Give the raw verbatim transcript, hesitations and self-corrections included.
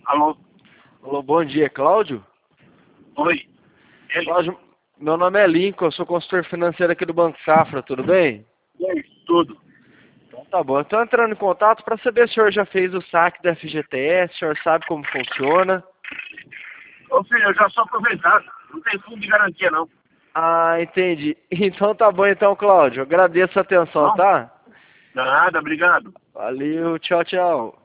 Alô? Alô, bom dia, Cláudio? Oi. Ele? Cláudio, meu nome é Lincoln, eu sou consultor financeiro aqui do Banco Safra, tudo bem? E aí, tudo? Então tá bom, eu tô entrando em contato para saber se o senhor já fez o saque da F G T S, o senhor sabe como funciona. Ô filho, eu já sou aposentado. Não tem fundo de garantia, não. Ah, entendi. Então tá bom então, Cláudio, eu agradeço a atenção, Não? tá? Nada, obrigado. Valeu, tchau, tchau.